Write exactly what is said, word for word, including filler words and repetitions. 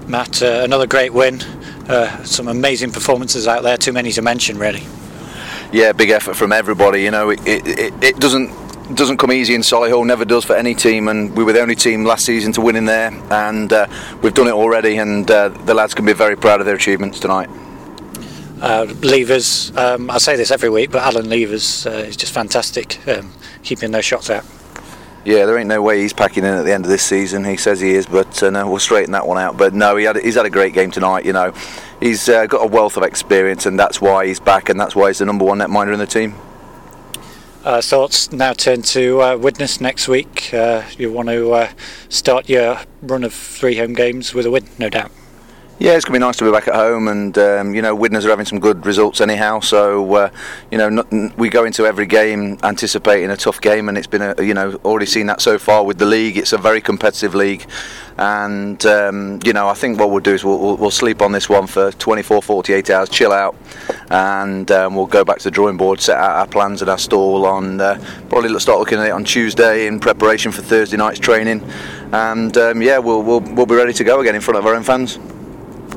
Matt, uh, another great win. Uh, some amazing performances out there, too many to mention, really. Yeah, big effort from everybody. You know, it, it, it doesn't doesn't come easy in Solihull, never does for any team, and we were the only team last season to win in there, and uh, we've done it already, and uh, the lads can be very proud of their achievements tonight. Uh, Levers, um, I say this every week, but Alan Levers uh, is just fantastic, um, keeping those shots out. Yeah, there ain't no way he's packing in at the end of this season. He says he is, but uh, no, we'll straighten that one out. But no, he had, he's had a great game tonight. You know, he's uh, got a wealth of experience, and that's why he's back, and that's why he's the number one netminder in the team. Uh, thoughts now turn to uh, Widnes next week. Uh, you want to uh, start your run of three home games with a win, no doubt. Yeah, it's going to be nice to be back at home, and um, you know, Widnes are having some good results anyhow. So uh, you know, not, we go into every game anticipating a tough game, and it's been a, you know, already seen that so far with the league. It's a very competitive league, and um, you know, I think what we'll do is we'll, we'll, we'll sleep on this one for twenty-four, forty-eight hours, chill out, and um, we'll go back to the drawing board, set out our plans and our stall on. Uh, probably start looking at it on Tuesday in preparation for Thursday night's training, and um, yeah, we'll, we'll we'll be ready to go again in front of our own fans.